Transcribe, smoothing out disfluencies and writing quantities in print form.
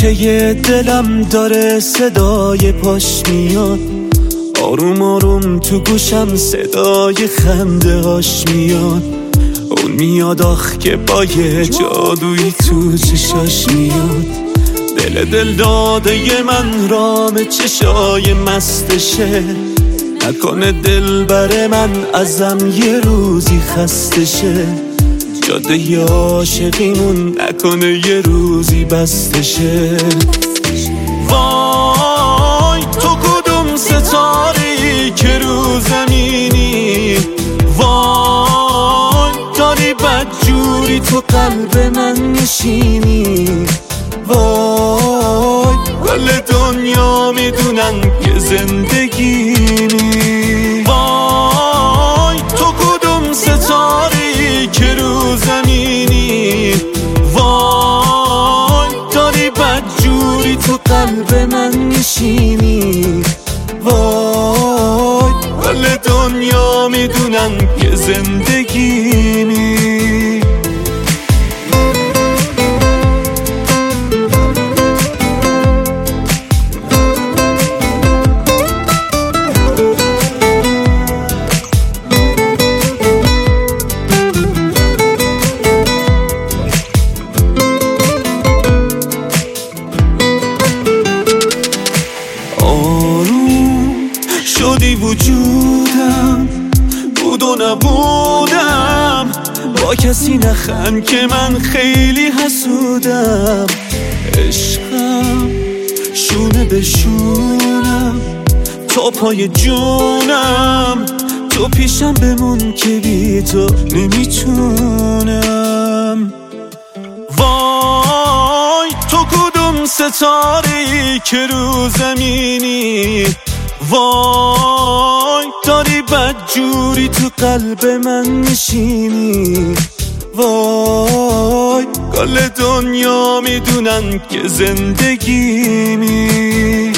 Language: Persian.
تکه دلم داره صدای پاش میاد، آروم آروم تو گوشم صدای خنده هاش میاد. اون میاد آخ که با یه جادویی تو چشاش میاد. دل داده من رام چشای مستشه، نکنه دل بر من ازم یه روزی خسته شه. جاده عاشقیمون نکنه یه روزی بسته شه. وای تو کدوم ستاری که رو زمینی، وای داری بدجوری تو قلب من نشینی. وای کل دنیا میدونن که زندگیمی. وای تو کدوم ستاری که رو زمینی، وای داری بدجوری تو قلب من نشینی. وای کل دنیا میدونن که زندگیمی. شدی وجودم، بود و نبودم، با کسی نخند که من خیلی حسودم. عشقم شونه به شونم، تا پای جونم، تو پیشم بمون که بی تو نمیتونم. وای تو کدوم ستاره که رو زمینی، وای داری بدجوری تو قلب من نشینی. وای کل دنیا میدونن که زندگیمی.